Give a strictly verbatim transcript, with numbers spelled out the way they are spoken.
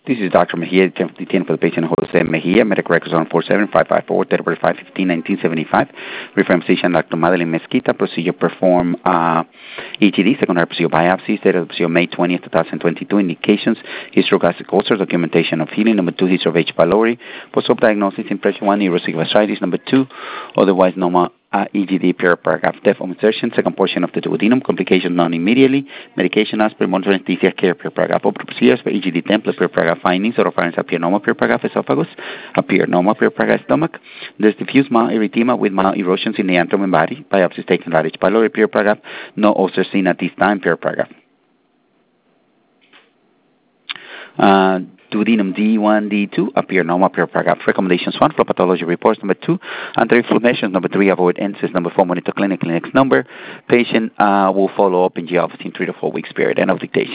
This is Doctor Mejia, ten fifteen for the patient Jose Mejia, medical records on four seven five five four, date of birth five fifteen nineteen seventy-five. Referring physician Doctor Madeline Mesquita, procedure perform uh, E G D, secondary procedure biopsies, date of procedure May twentieth, twenty twenty-two. Indications, hysterogastric ulcer, documentation of healing. Number two, history of H. pylori. Post-op diagnosis, impression one, erosive gastritis. Number two, otherwise normal Uh, E G D, paragraph, depth of insertion, second portion of the duodenum, complication non-immediately, medication, aspirin, monitoring, anesthesia, care, paragraph, open procedures, for E G D template, paragraph, findings, oropharynx appear normal, paragraph, esophagus, appear normal, paragraph, stomach, there's diffuse mild erythema with mild erosions in the abdomen body, biopsies taken at H. pylori, paragraph, no ulcer seen at this time, paragraph. Uh, Duodenum D one, D two, appear normal, paragraph. Recommendations one, for pathology reports. Number two, anti-inflammation. Number three, avoid N S A I S. Number four, monitor clinic, clinic's number. Patient uh, will follow up in the office in three to four weeks period. End of dictation.